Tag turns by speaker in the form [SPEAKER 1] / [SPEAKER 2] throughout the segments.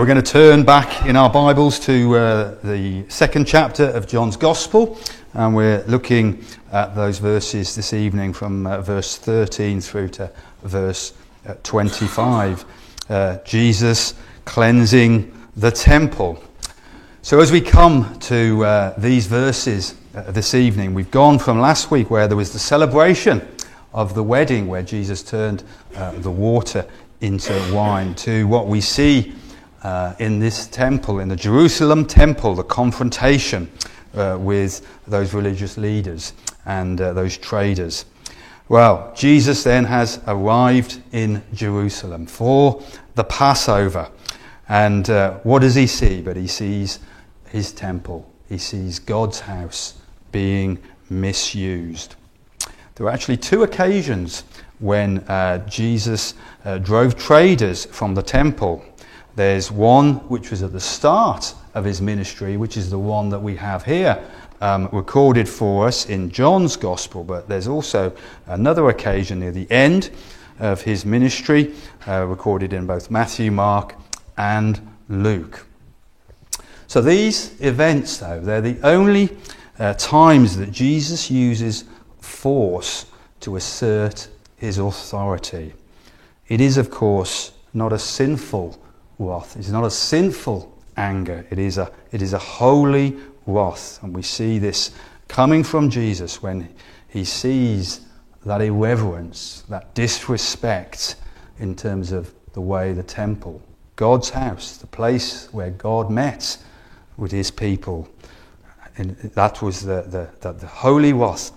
[SPEAKER 1] We're going to turn back in our Bibles to the second chapter of John's Gospel, and we're looking at those verses this evening from verse 13 through to verse 25. Jesus cleansing the temple. So as we come to these verses this evening, we've gone from last week where there was the celebration of the wedding where Jesus turned the water into wine, to what we see in this temple, in the Jerusalem temple, the confrontation with those religious leaders and those traders. Well, Jesus then has arrived in Jerusalem for the Passover. And what does he see? But he sees his temple. He sees God's house being misused. There were actually two occasions when Jesus drove traders from the temple. There's one which was at the start of his ministry, which is the one that we have here recorded for us in John's Gospel, but there's also another occasion near the end of his ministry recorded in both Matthew, Mark and Luke. So these events, though, they're the only times that Jesus uses force to assert his authority. It is, of course, not a sinful wrath. It's not a sinful anger. It is a holy wrath. And we see this coming from Jesus when he sees that irreverence, that disrespect in terms of the way the temple, God's house, the place where God met with his people. And that was the holy wrath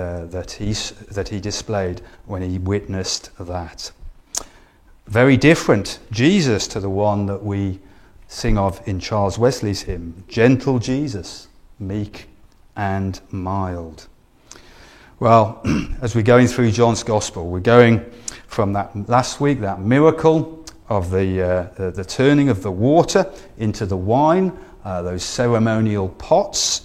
[SPEAKER 1] that he displayed when he witnessed that. Very different Jesus to the one that we sing of in Charles Wesley's hymn, gentle Jesus, meek and mild. Well, as we're going through John's Gospel, we're going from that last week, that miracle of the turning of the water into the wine, those ceremonial pots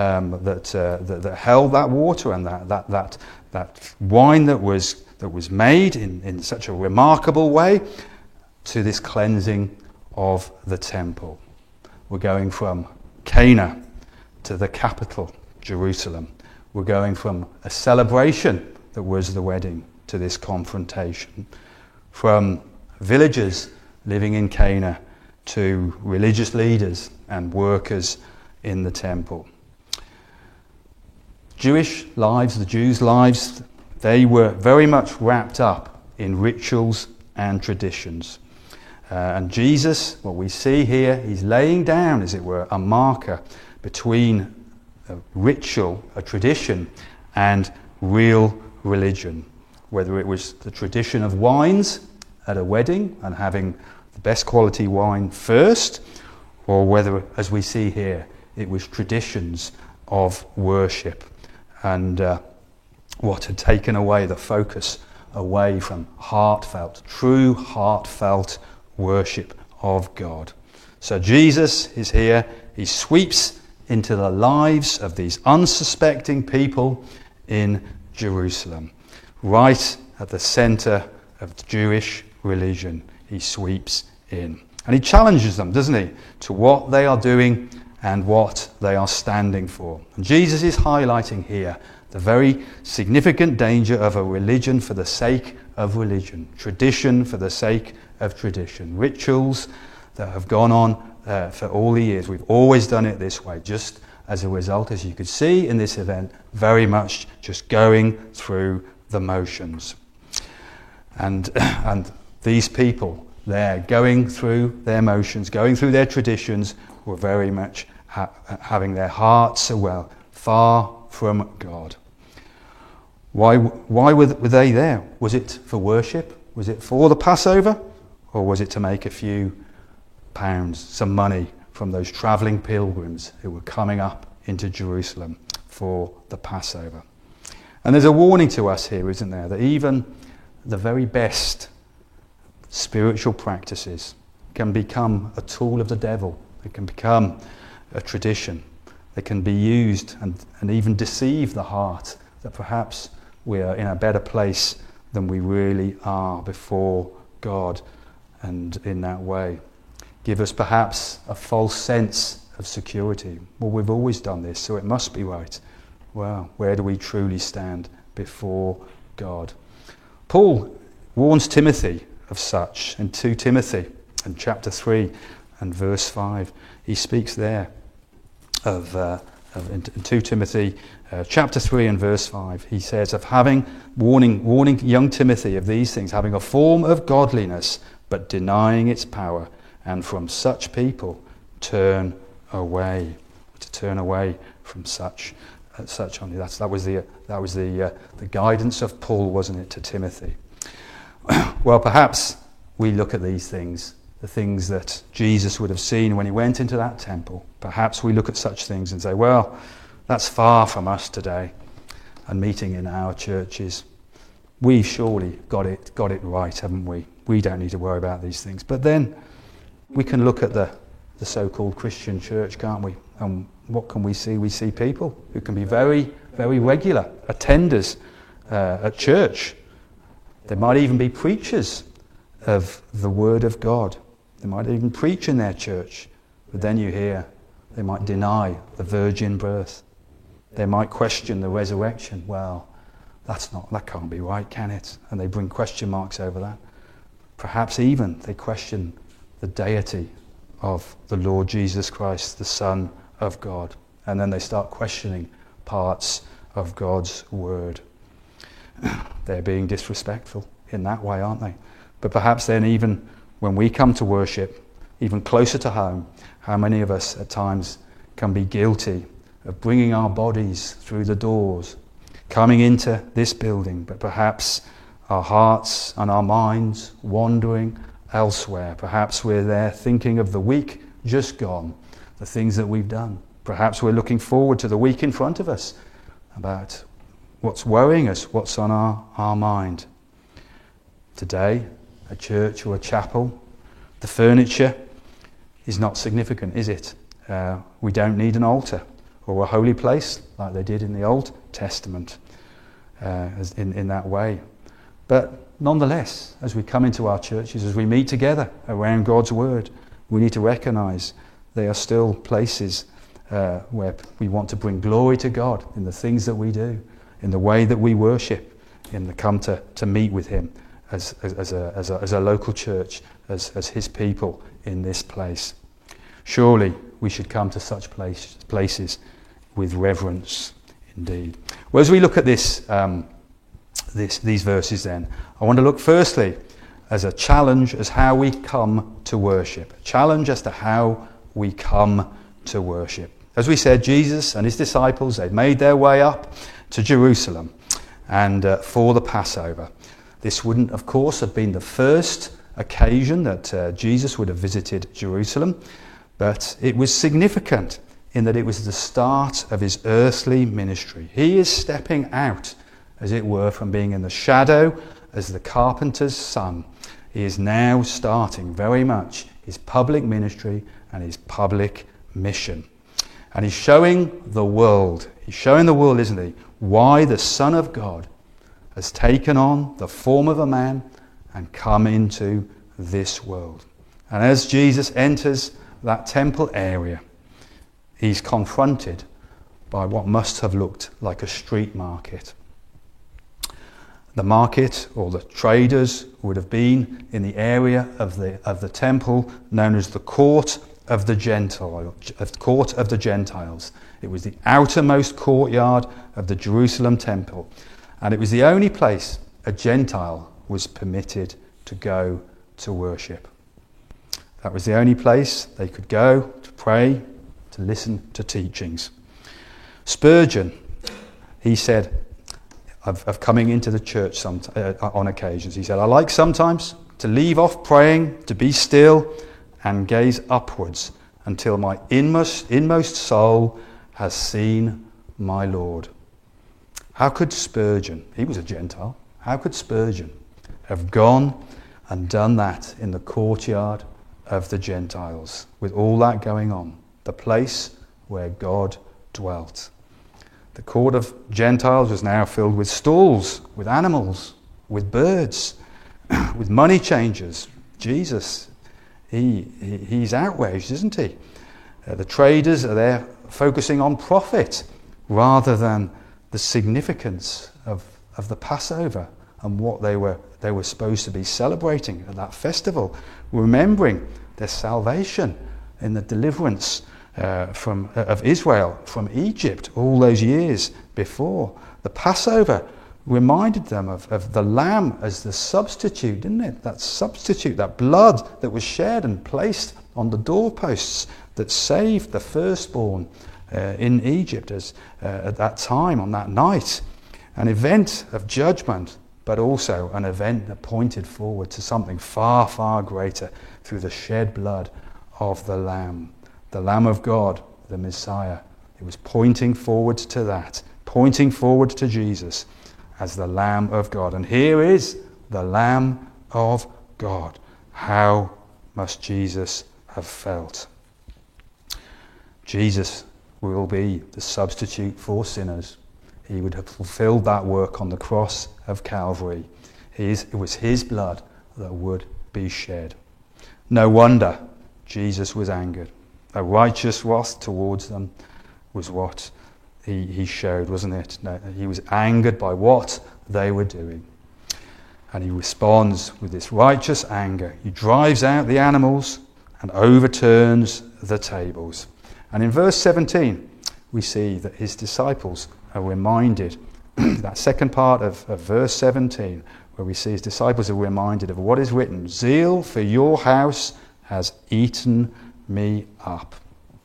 [SPEAKER 1] that held that water, and that wine that was made in such a remarkable way, to this cleansing of the temple. We're going from Cana to the capital, Jerusalem. We're going from a celebration that was the wedding to this confrontation. From villagers living in Cana to religious leaders and workers in the temple. Jewish lives, the Jews' lives, they were very much wrapped up in rituals and traditions. And Jesus, what we see here, he's laying down, as it were, a marker between a ritual, a tradition, and real religion. Whether it was the tradition of wines at a wedding and having the best quality wine first, or whether, as we see here, it was traditions of worship. And what had taken away the focus away from true heartfelt worship of God. So Jesus is here. He sweeps into the lives of these unsuspecting people in Jerusalem. Right at the centre of the Jewish religion, he sweeps in. And he challenges them, doesn't he, to what they are doing and what they are standing for. And Jesus is highlighting here the very significant danger of a religion for the sake of religion, tradition for the sake of tradition, rituals that have gone on for all the years. We've always done it this way, just as a result, as you could see in this event, very much just going through the motions. And these people there, going through their motions, going through their traditions, were very much having their hearts far from God. Why were they there? Was it for worship? Was it for the Passover? Or was it to make a few pounds, some money, from those travelling pilgrims who were coming up into Jerusalem for the Passover? And there's a warning to us here, isn't there, that even the very best spiritual practices can become a tool of the devil. It can become a tradition. They can be used and even deceive the heart, that perhaps we are in a better place than we really are before God, and in that way. give us perhaps a false sense of security. Well, we've always done this, so it must be right. Well, where do we truly stand before God? Paul warns Timothy of such in 2 Timothy and chapter 3 and verse 5. He speaks there of in 2 Timothy chapter 3 and verse 5. He says of warning young Timothy of these things, having a form of godliness but denying its power, and from such people turn away. To turn away from such only. That was the guidance of Paul, wasn't it, to Timothy? Well, perhaps we look at these things, the things that Jesus would have seen when he went into that temple. Perhaps we look at such things and say, well, that's far from us today and meeting in our churches. We've surely got it right, haven't we? We don't need to worry about these things. But then we can look at the so-called Christian church, can't we? And what can we see? We see people who can be very, very regular attenders at church. They might even be preachers of the Word of God. They might even preach in their church. But then you hear they might deny the virgin birth. They might question the resurrection. Well, that can't be right, can it? And they bring question marks over that. Perhaps even they question the deity of the Lord Jesus Christ, the Son of God. And then they start questioning parts of God's Word. They're being disrespectful in that way, aren't they? But perhaps then even when we come to worship, even closer to home, how many of us at times can be guilty of bringing our bodies through the doors, coming into this building, but perhaps our hearts and our minds wandering elsewhere. Perhaps we're there thinking of the week just gone, the things that we've done. Perhaps we're looking forward to the week in front of us, about what's worrying us, what's on our mind. Today, a church or a chapel, the furniture is not significant, is it? We don't need an altar or a holy place like they did in the Old Testament in that way. But nonetheless, as we come into our churches, as we meet together around God's Word, we need to recognise they are still places where we want to bring glory to God in the things that we do, in the way that we worship, in the come to meet with Him as a local church, as His people in this place. Surely we should come to such places with reverence indeed. Well, as we look at these verses then, I want to look firstly as a challenge as how we come to worship. A challenge as to how we come to worship. As we said, Jesus and his disciples, they'd made their way up to Jerusalem and for the Passover. This wouldn't, of course, have been the first occasion that Jesus would have visited Jerusalem, but it was significant in that it was the start of his earthly ministry. He is stepping out, as it were, from being in the shadow as the carpenter's son. He is now starting very much his public ministry and his public mission. And he's showing the world, isn't he, why the Son of God has taken on the form of a man and come into this world. And as Jesus enters that temple area, he's confronted by what must have looked like a street market. The market, or the traders, would have been in the area of the temple known as the Court of the Gentiles. It was the outermost courtyard of the Jerusalem temple, and it was the only place a Gentile was permitted to go to worship. That was the only place they could go to pray, to listen to teachings. Spurgeon, he said, of coming into the church on occasions, he said, I like sometimes to leave off praying, to be still and gaze upwards until my inmost soul has seen my Lord. How could Spurgeon, he was a Gentile, how could Spurgeon have gone and done that in the courtyard of the Gentiles with all that going on, the place where God dwelt? The court of Gentiles was now filled with stalls, with animals, with birds, with money changers. Jesus he's outraged, isn't he? The traders are there focusing on profit rather than the significance of the Passover and what they were supposed to be celebrating at that festival, remembering their salvation in the deliverance of Israel from Egypt all those years before. The Passover reminded them of the lamb as the substitute, didn't it? That substitute, that blood that was shed and placed on the doorposts that saved the firstborn in Egypt at that time, on that night. An event of judgment, but also an event that pointed forward to something far, far greater through the shed blood of the Lamb of God, the Messiah. It was pointing forward to that, pointing forward to Jesus as the Lamb of God. And here is the Lamb of God. How must Jesus have felt? Jesus will be the substitute for sinners. He would have fulfilled that work on the cross of Calvary. It was his blood that would be shed. No wonder Jesus was angered. A righteous wrath towards them was what he showed, wasn't it? No, he was angered by what they were doing. And he responds with this righteous anger. He drives out the animals and overturns the tables. And in verse 17, we see that his disciples are reminded, that second part of verse 17, where we see his disciples are reminded of what is written, "Zeal for your house has eaten me up."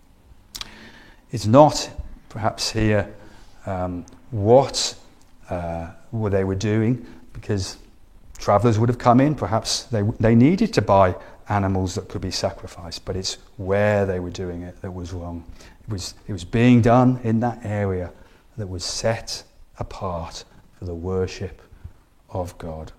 [SPEAKER 1] It's not perhaps here what they were doing, because travellers would have come in, perhaps they needed to buy animals that could be sacrificed, but it's where they were doing it that was wrong. It was being done in that area that was set apart for the worship of God.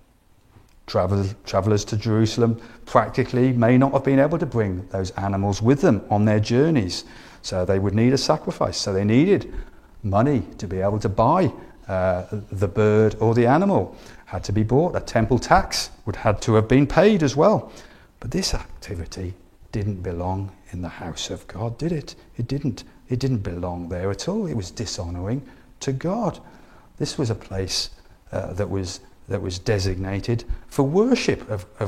[SPEAKER 1] Travellers to Jerusalem practically may not have been able to bring those animals with them on their journeys, so they would need a sacrifice. So they needed money to be able to buy the bird or the animal. Had to be bought. A temple tax would had to have been paid as well. But this activity didn't belong in the house of God, did it? It didn't belong there at all. It was dishonouring to God. This was a place that was designated for worship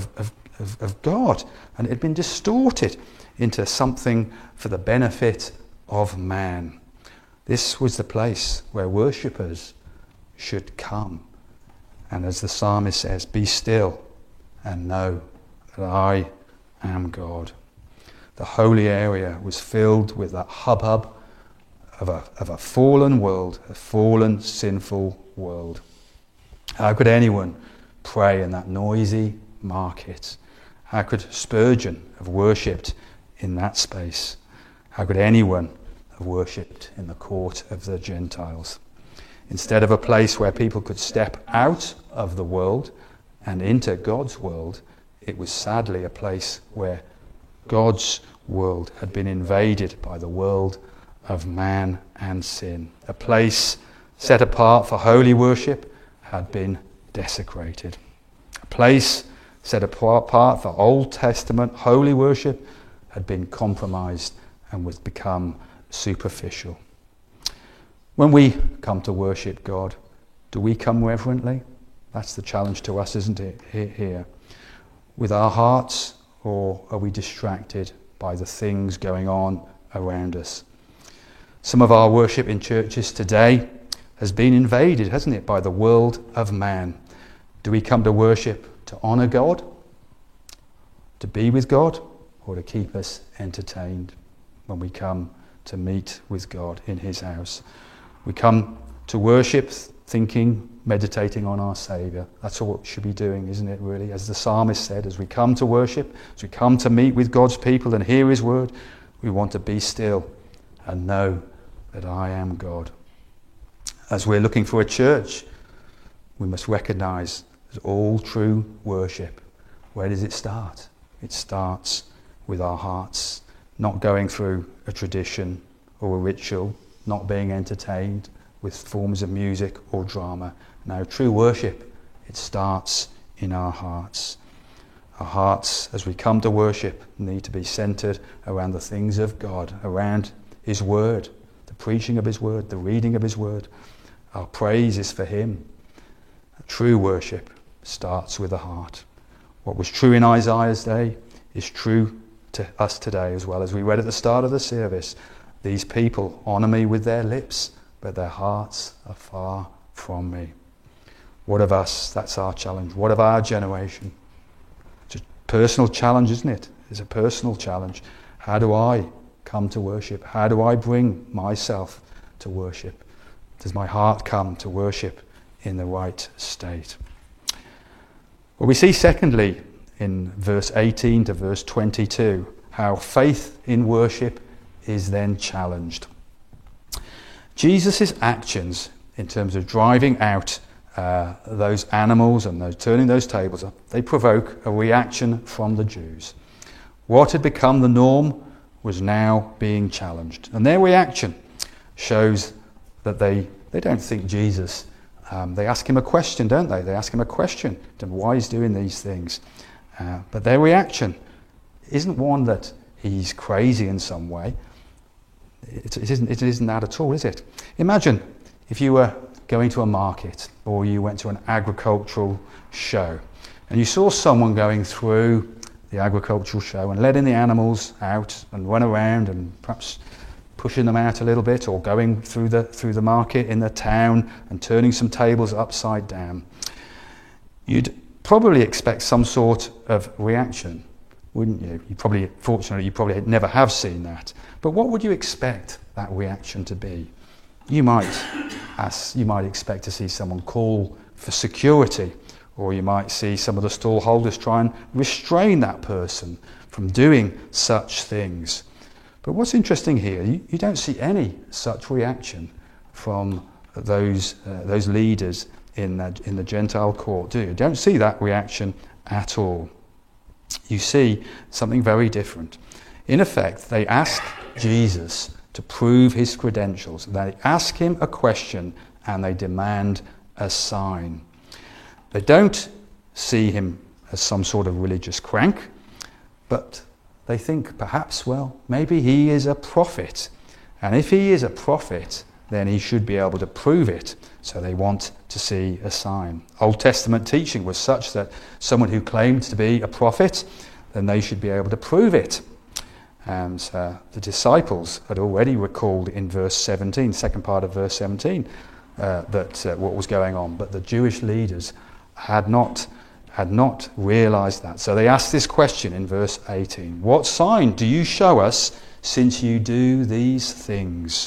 [SPEAKER 1] of God, and it had been distorted into something for the benefit of man. This was the place where worshippers should come. And as the psalmist says, "Be still and know that I am God." The holy area was filled with that hubbub of a fallen world, a fallen, sinful world. How could anyone pray in that noisy market? How could Spurgeon have worshipped in that space? How could anyone have worshipped in the court of the Gentiles? Instead of a place where people could step out of the world and into God's world, it was sadly a place where God's world had been invaded by the world of man and sin. A place set apart for holy worship had been desecrated. A place set apart for Old Testament holy worship had been compromised and was become superficial. When we come to worship God, do we come reverently? That's the challenge to us, isn't it, here? With our hearts, or are we distracted by the things going on around us? Some of our worship in churches today has been invaded, hasn't it, by the world of man. Do we come to worship to honour God, to be with God, or to keep us entertained when we come to meet with God in his house? We come to worship thinking, meditating on our Saviour. That's all we should be doing, isn't it, really? As the psalmist said, as we come to worship, as we come to meet with God's people and hear his word, we want to be still and know that I am God. As we're looking for a church, we must recognise that all true worship, where does it start? It starts with our hearts, not going through a tradition or a ritual, not being entertained with forms of music or drama. No, true worship, it starts in our hearts. Our hearts, as we come to worship, need to be centred around the things of God, around his word, the preaching of his word, the reading of his word. Our praise is for him. True worship starts with the heart. What was true in Isaiah's day is true to us today as well. As we read at the start of the service, these people honour me with their lips, but their hearts are far from me. What of us? That's our challenge. What of our generation? It's a personal challenge, isn't it? It's a personal challenge. How do I come to worship? How do I bring myself to worship? Does my heart come to worship in the right state? Well, we see secondly in verse 18 to verse 22 how faith in worship is then challenged. Jesus' actions in terms of driving out those animals and turning those tables up, they provoke a reaction from the Jews. What had become the norm was now being challenged. And their reaction shows that they don't think Jesus. They ask him a question, don't they? They ask him a question to why he's doing these things. But their reaction isn't one that he's crazy in some way. It isn't that at all, is it? Imagine if you were going to a market or you went to an agricultural show and you saw someone going through the agricultural show and letting the animals out and run around and perhaps pushing them out a little bit, or going through the market in the town and turning some tables upside down. You'd probably expect some sort of reaction, wouldn't you? Fortunately, you probably never have seen that. But what would you expect that reaction to be? You might expect to see someone call for security, or you might see some of the stall holders try and restrain that person from doing such things. But what's interesting here, you don't see any such reaction from those leaders in the Gentile court, do you? You don't see that reaction at all. You see something very different. In effect, they ask Jesus to prove his credentials. They ask him a question and they demand a sign. They don't see him as some sort of religious crank, but they think perhaps, well, maybe he is a prophet. And if he is a prophet, then he should be able to prove it. So they want to see a sign. Old Testament teaching was such that someone who claimed to be a prophet, then they should be able to prove it. And the disciples had already recalled in verse 17, second part of verse 17, that what was going on. But the Jewish leaders had not realised that. So they asked this question in verse 18. What sign do you show us since you do these things?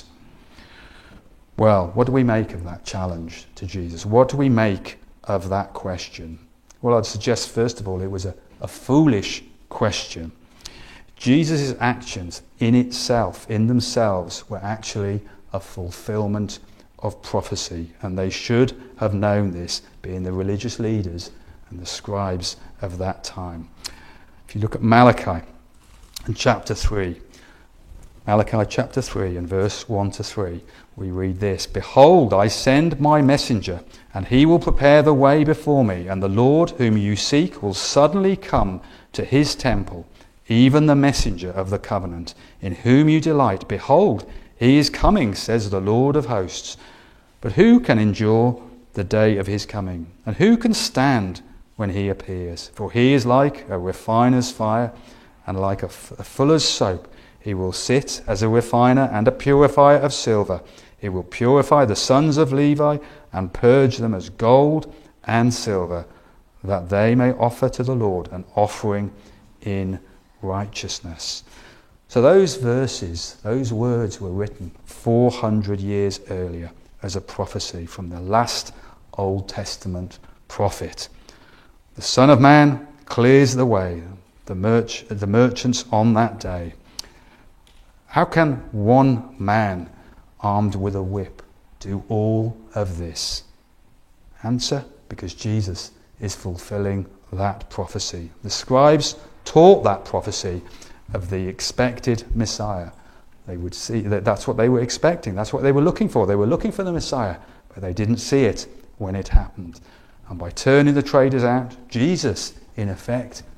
[SPEAKER 1] Well, what do we make of that challenge to Jesus? What do we make of that question? Well, I'd suggest, first of all, it was a foolish question. Jesus' actions in themselves, were actually a fulfillment of prophecy, and they should have known this, being the religious leaders and the scribes of that time. If you look at Malachi in chapter 3, Malachi chapter 3 and verse 1 to 3, we read this: Behold, I send my messenger, and he will prepare the way before me, and the Lord whom you seek will suddenly come to his temple, even the messenger of the covenant, in whom you delight. Behold, he is coming, says the Lord of hosts. But who can endure the day of his coming? And who can stand when he appears? For he is like a refiner's fire, and like a fuller's soap. He will sit as a refiner and a purifier of silver. He will purify the sons of Levi and purge them as gold and silver, that they may offer to the Lord an offering in righteousness. So those verses, those words were written 400 years earlier as a prophecy from the last Old Testament prophet. The Son of Man clears the way, the merchants on that day. How can one man armed with a whip do all of this? Answer: because Jesus is fulfilling that prophecy. The scribes taught that prophecy of the expected Messiah. They would see that's what they were expecting. That's what they were looking for. They were looking for the Messiah, but they didn't see it when it happened. And by turning the traders out, Jesus, in effect,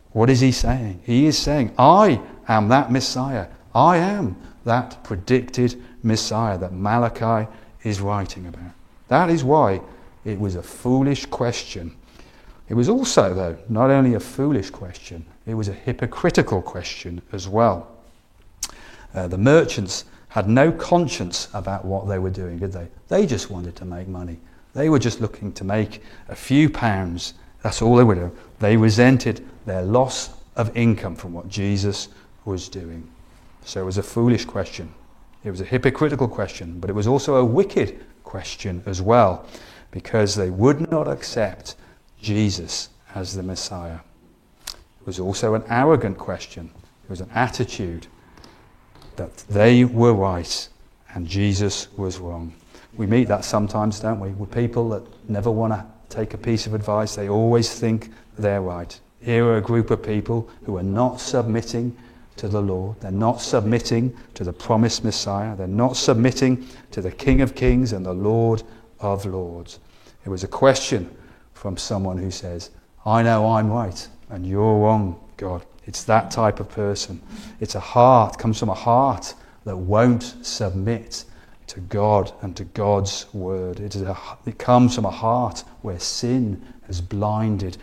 [SPEAKER 1] What is he saying? He is saying, I am that Messiah. I am that predicted Messiah that Malachi is writing about. That is why it was a foolish question. It was also, though, not only a foolish question, it was a hypocritical question as well. The merchants had no conscience about what they were doing, did they? They just wanted to make money. They were just looking to make a few pounds. That's all they were doing. They resented their loss of income from what Jesus was doing. So it was a foolish question. It was a hypocritical question, but it was also a wicked question as well, because they would not accept Jesus as the Messiah. It was also an arrogant question. It was an attitude that they were right and Jesus was wrong. We meet that sometimes, don't we, with people that never want to take a piece of advice. They always think they're right. Here are a group of people who are not submitting to the Lord. They're not submitting to the promised Messiah. They're not submitting to the King of Kings and the Lord of Lords. It was a question from someone who says, I know I'm right and you're wrong, God. It's that type of person. It's a heart, comes from a heart that won't submit to God and to God's word. It comes from a heart where sin has blinded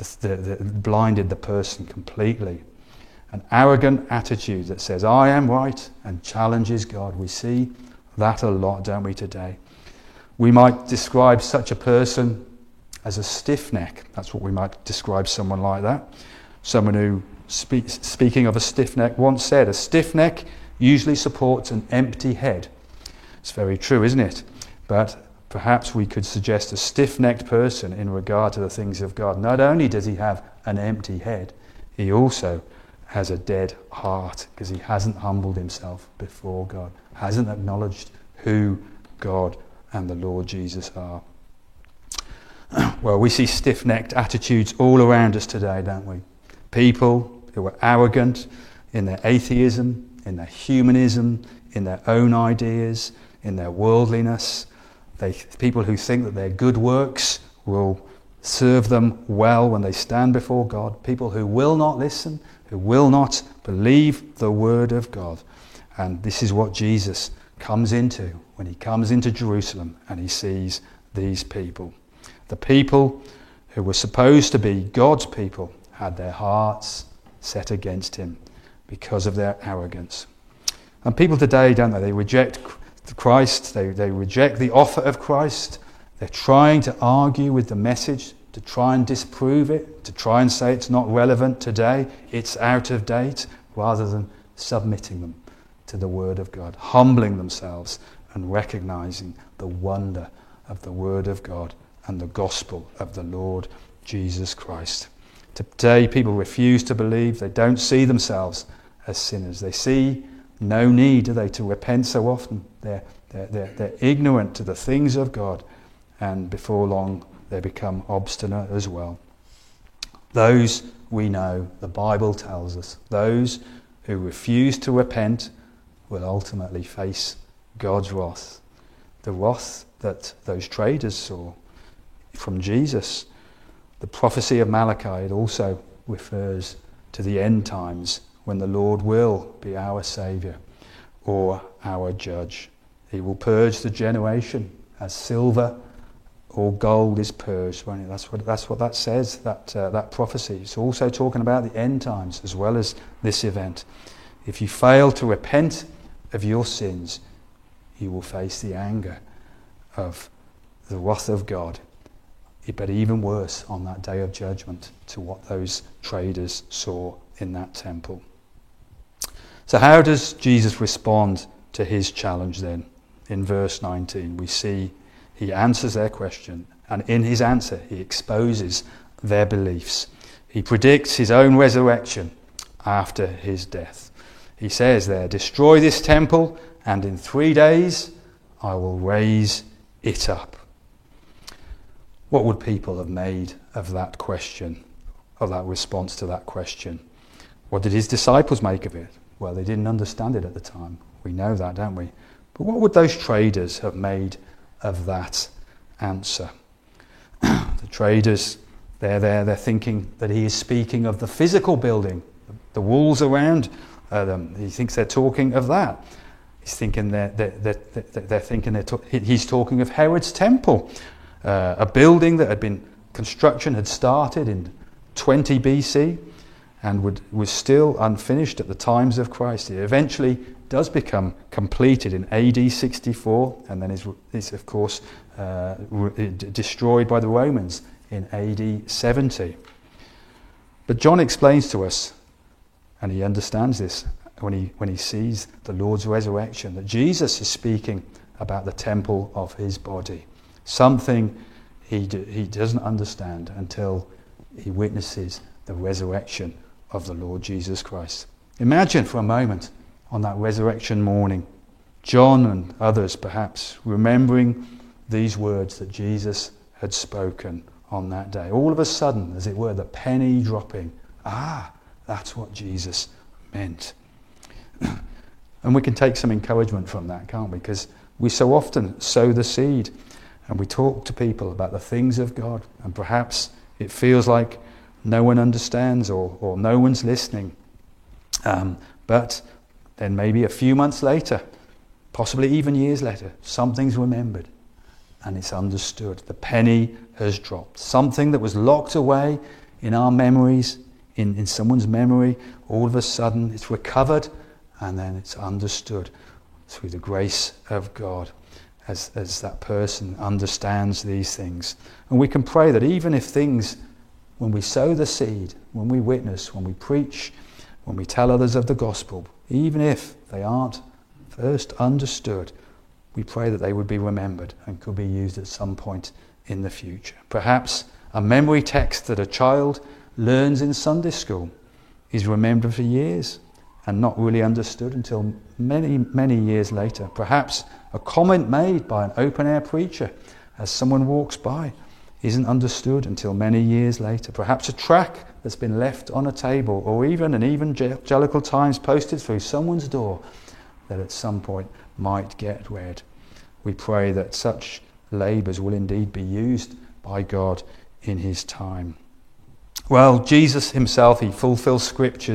[SPEAKER 1] the person completely. An arrogant attitude that says, I am right, and challenges God. We see that a lot, don't we, today? We might describe such a person as a stiff neck. That's what we might describe someone like that. Someone who, speaking of a stiff neck, once said, a stiff neck usually supports an empty head. It's very true, isn't it? But perhaps we could suggest a stiff-necked person in regard to the things of God. Not only does he have an empty head, he also has a dead heart, because he hasn't humbled himself before God, hasn't acknowledged who God and the Lord Jesus are. Well, we see stiff-necked attitudes all around us today, don't we? People who are arrogant in their atheism, in their humanism, in their own ideas, in their worldliness. People who think that their good works will serve them well when they stand before God. People who will not listen, who will not believe the word of God. And this is what Jesus comes into when he comes into Jerusalem and he sees these people. The people who were supposed to be God's people had their hearts set against him because of their arrogance. And people today, don't they? They reject Christ. They reject the offer of Christ. They're trying to argue with the message, to try and disprove it, to try and say it's not relevant today, it's out of date, rather than submitting them to the word of God, humbling themselves and recognizing the wonder of the word of God and the gospel of the Lord Jesus Christ. Today, people refuse to believe. They don't see themselves as sinners. They see no need, do they, to repent so often. They're ignorant to the things of God, and before long they become obstinate as well. Those we know, the Bible tells us, those who refuse to repent will ultimately face God's wrath. The wrath that those traders saw from Jesus. The prophecy of Malachi, it also refers to the end times when the Lord will be our Saviour or our Judge. He will purge the generation as silver or gold is purged. That's what that says, that prophecy. It's also talking about the end times as well as this event. If you fail to repent of your sins, you will face the anger of the wrath of God. But even worse on that day of judgment to what those traders saw in that temple. So how does Jesus respond to his challenge then? In verse 19 we see he answers their question, and in his answer he exposes their beliefs. He predicts his own resurrection after his death. He says there, destroy this temple and in 3 days I will raise it up. What would people have made of that question, of that response to that question? What did his disciples make of it? Well, they didn't understand it at the time. We know that, don't we? But what would those traders have made of that answer? The traders, They're thinking that he is speaking of the physical building, the walls around them. He thinks they're talking of that. He's thinking he's talking of Herod's temple, a building that construction had started in 20 BC and was still unfinished at the times of Christ. It eventually does become completed in AD 64 and then is of course destroyed by the Romans in AD 70. But John explains to us, and he understands this when he sees the Lord's resurrection, that Jesus is speaking about the temple of his body, something he doesn't understand until he witnesses the resurrection of the Lord Jesus Christ. Imagine for a moment on that resurrection morning, John and others perhaps remembering these words that Jesus had spoken on that day. All of a sudden, as it were, the penny dropping. That's what Jesus meant. And we can take some encouragement from that, can't we? Because we so often sow the seed and we talk to people about the things of God, and perhaps it feels like no one understands or no one's listening. But then maybe a few months later, possibly even years later, something's remembered and it's understood. The penny has dropped. Something that was locked away in our memories, in someone's memory, all of a sudden it's recovered and then it's understood through the grace of God as that person understands these things. And we can pray that even if things, when we sow the seed, when we witness, when we preach, when we tell others of the gospel, even if they aren't first understood, we pray that they would be remembered and could be used at some point in the future. Perhaps a memory text that a child learns in Sunday school is remembered for years and not really understood until many, many years later. Perhaps a comment made by an open-air preacher as someone walks by isn't understood until many years later. Perhaps a tract that's been left on a table, or even an Evangelical Times posted through someone's door that at some point might get read. We pray that such labours will indeed be used by God in his time. Well, Jesus himself, he fulfills Scripture.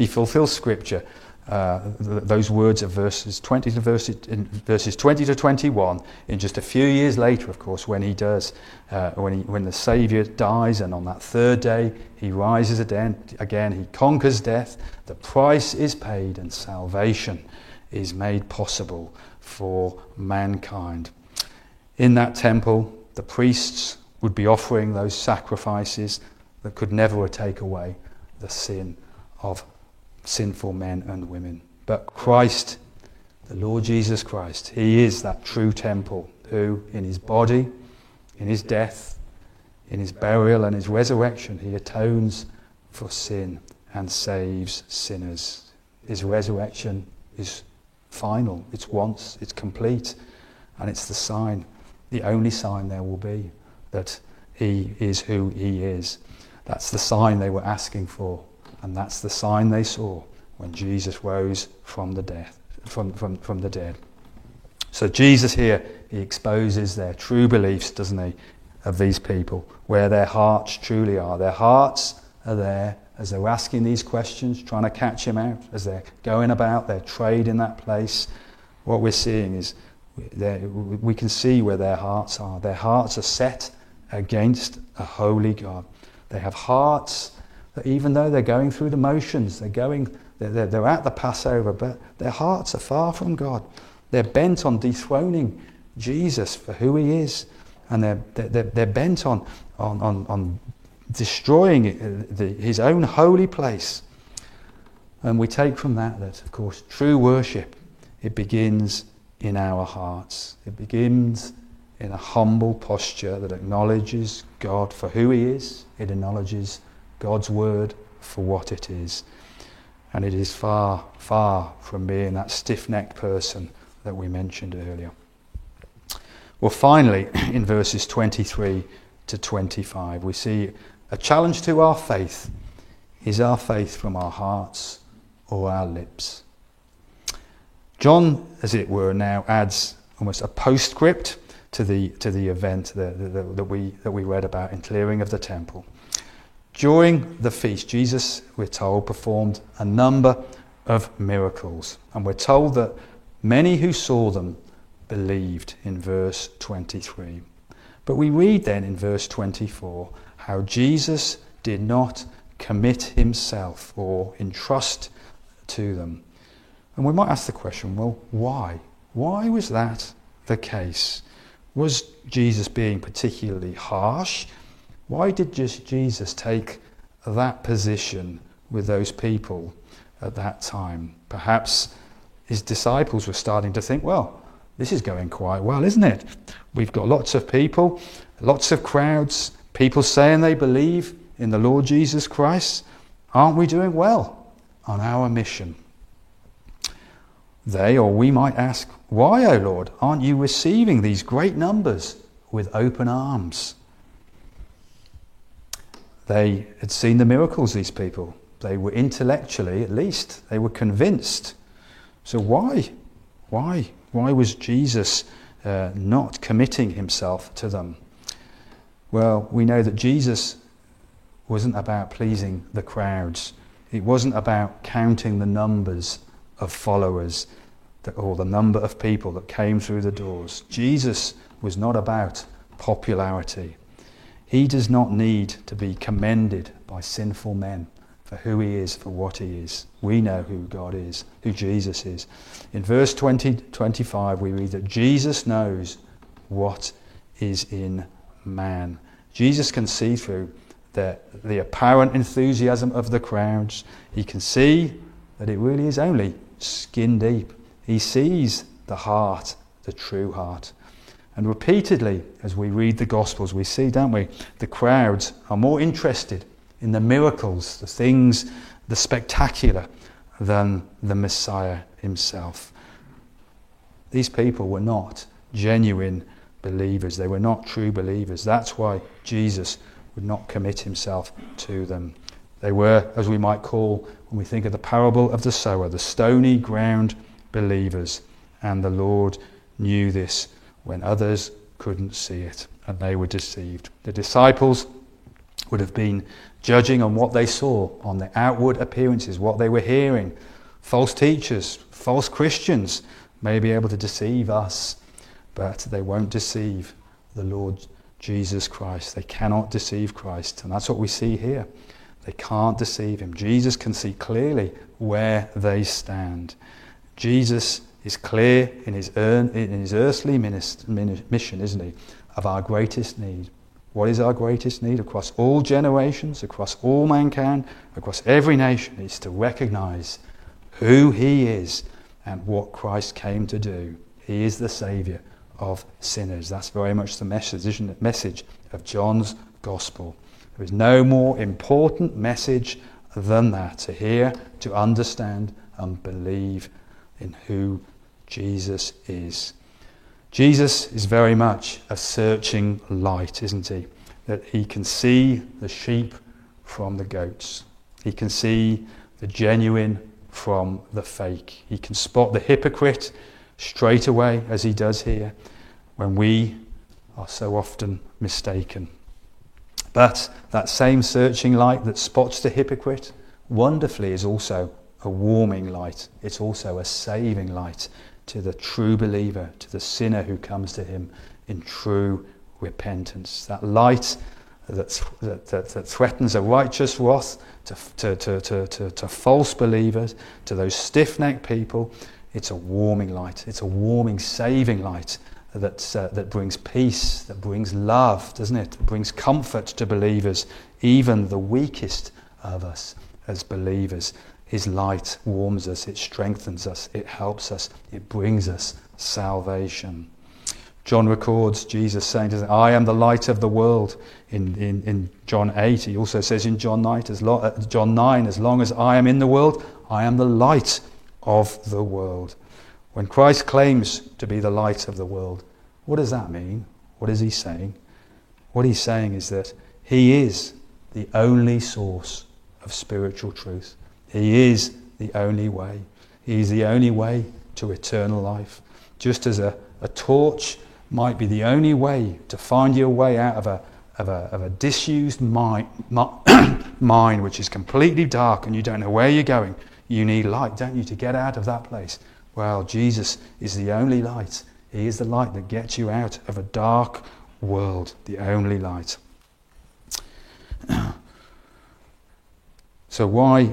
[SPEAKER 1] Those words of verses 20 to 21 in just a few years later, of course, when he does, when the Saviour dies, and on that third day he rises again, he conquers death, the price is paid, and salvation is made possible for mankind. In that temple, the priests would be offering those sacrifices that could never take away the sin of sinful men and women. But Christ, the Lord Jesus Christ, he is that true temple who, in his body, in his death, in his burial and his resurrection, he atones for sin and saves sinners. His resurrection is final, it's once, it's complete, and it's the sign, the only sign there will be that he is who he is. That's the sign they were asking for, and that's the sign they saw when Jesus rose from the dead. So Jesus here, he exposes their true beliefs, doesn't he, of these people, where their hearts truly are. Their hearts are there as they're asking these questions, trying to catch him out, as they're going about their trade in that place. What we're seeing is we can see where their hearts are. Their hearts are set against a holy God. They have hearts that, even though they're going through the motions, they're at the Passover, but their hearts are far from God. They're bent on dethroning Jesus for who he is, and they're bent on destroying his own holy place. And we take from that, of course, true worship, it begins in our hearts. It begins in a humble posture that acknowledges God for who he is. It acknowledges God's word for what it is. And it is far, far from being that stiff-necked person that we mentioned earlier. Well, finally, in verses 23 to 25, we see a challenge to our faith. Is our faith from our hearts or our lips? John, as it were, now adds almost a postscript to the event that we read about in clearing of the temple. During the feast, Jesus, we're told, performed a number of miracles. And we're told that many who saw them believed in verse 23. But we read then in verse 24 how Jesus did not commit himself or entrust to them. And we might ask the question, well, why? Why was that the case? Was Jesus being particularly harsh? Why did Jesus take that position with those people at that time? Perhaps his disciples were starting to think, well, this is going quite well, isn't it? We've got lots of people, lots of crowds, people saying they believe in the Lord Jesus Christ. Aren't we doing well on our mission? They, or we might ask, why, O Lord, aren't you receiving these great numbers with open arms? They had seen the miracles, these people. They were intellectually, at least, they were convinced. So why? Why was Jesus not committing himself to them? Well, we know that Jesus wasn't about pleasing the crowds. It wasn't about counting the numbers of followers or the number of people that came through the doors. Jesus was not about popularity. He does not need to be commended by sinful men for who he is, for what he is. We know who God is, who Jesus is. In verse 25 we read that Jesus knows what is in man. Jesus can see through the apparent enthusiasm of the crowds. He can see that it really is only skin deep. He sees the heart, the true heart. And repeatedly, as we read the Gospels, we see, don't we, the crowds are more interested in the miracles, the things, the spectacular, than the Messiah himself. These people were not genuine believers. They were not true believers. That's why Jesus would not commit himself to them. They were, as we might call, when we think of the parable of the sower, the stony ground believers. And the Lord knew this when others couldn't see it, and they were deceived. The disciples would have been judging on what they saw, on the outward appearances, what they were hearing. False teachers, false Christians may be able to deceive us, but they won't deceive the Lord Jesus Christ. They cannot deceive Christ, and that's what we see here. They can't deceive him. Jesus can see clearly where they stand. Jesus is clear in his earthly mission, isn't he, of our greatest need. What is our greatest need across all generations, across all mankind, across every nation? It's to recognize who he is and what Christ came to do. He is the Saviour of sinners. That's very much the message, isn't it? Message of John's Gospel. There is no more important message than that, to hear, to understand and believe in who Jesus is. Jesus is very much a searching light, isn't he? That he can see the sheep from the goats. He can see the genuine from the fake. He can spot the hypocrite straight away, as he does here, when we are so often mistaken. But that same searching light that spots the hypocrite wonderfully is also a warming light. It's also a saving light to the true believer, to the sinner who comes to him in true repentance. That light that threatens a righteous wrath to false believers, to those stiff-necked people, it's a warming light. It's a warming, saving light that brings peace, that brings love, doesn't it? That brings comfort to believers, even the weakest of us as believers. His light warms us, it strengthens us, it helps us, it brings us salvation. John records Jesus saying to them, I am the light of the world in John 8. He also says in John 9, as long as I am in the world, I am the light of the world. When Christ claims to be the light of the world, what does that mean? What is he saying? What he's saying is that he is the only source of spiritual truth. He is the only way. He is the only way to eternal life. Just as a torch might be the only way to find your way out of a disused mind which is completely dark and you don't know where you're going. You need light, don't you, to get out of that place? Well, Jesus is the only light. He is the light that gets you out of a dark world, the only light. So why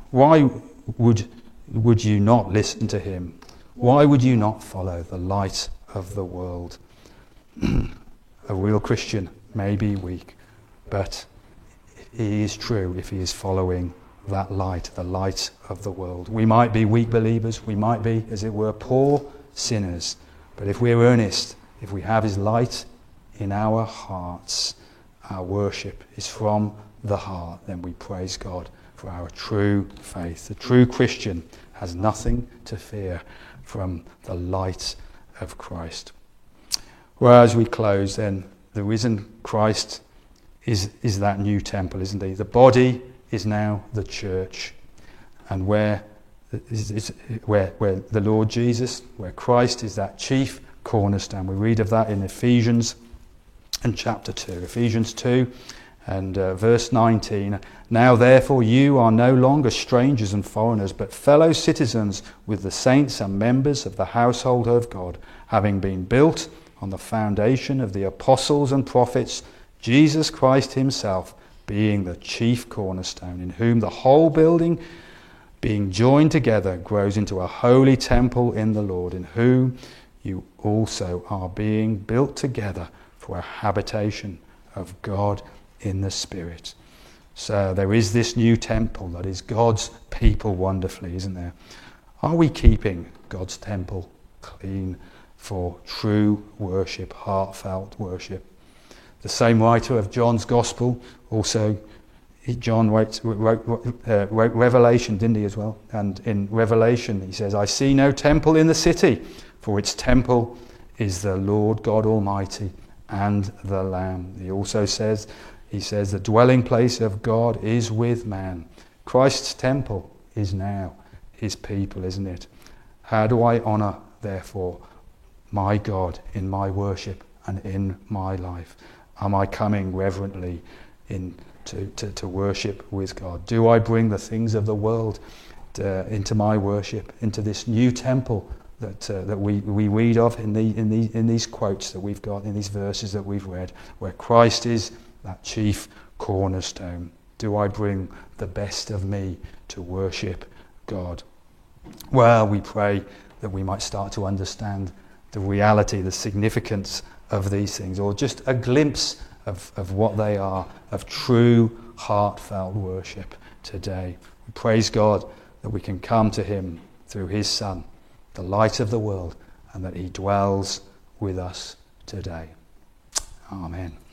[SPEAKER 1] would you not listen to him? Why would you not follow the light of the world? A real Christian may be weak, but he is true if he is following that light, the light of the world. We might be weak believers, we might be, as it were, poor sinners, but if we're earnest, if we have his light in our hearts, our worship is from the heart, then we praise God for our true faith. The true Christian has nothing to fear from the light of Christ. Well, as we close, then, the risen Christ is that new temple, isn't he? The body is now the church. And where the Lord Jesus, where Christ is that chief cornerstone. We read of that in Ephesians and chapter 2. Ephesians 2 and verse 19. Now therefore you are no longer strangers and foreigners, but fellow citizens with the saints and members of the household of God, having been built on the foundation of the apostles and prophets, Jesus Christ himself being the chief cornerstone, in whom the whole building, being joined together, grows into a holy temple in the Lord, in whom you also are being built together for a habitation of God in the Spirit. So there is this new temple that is God's people wonderfully, isn't there? Are we keeping God's temple clean for true worship, heartfelt worship? The same writer of John's Gospel, also John wrote Revelation, didn't he, as well? And in Revelation he says, I see no temple in the city, for its temple is the Lord God Almighty and the Lamb. He also says, the dwelling place of God is with man. Christ's temple is now his people, isn't it? How do I honour, therefore, my God in my worship and in my life? Am I coming reverently to worship with God? Do I bring the things of the world into my worship, into this new temple that we read of in these quotes that we've got, in these verses that we've read, where Christ is that chief cornerstone? Do I bring the best of me to worship God? Well, we pray that we might start to understand the reality, the significance of these things, or just a glimpse of what they are, of true heartfelt worship today. We praise God that we can come to him through his Son, the light of the world, and that he dwells with us today. Amen.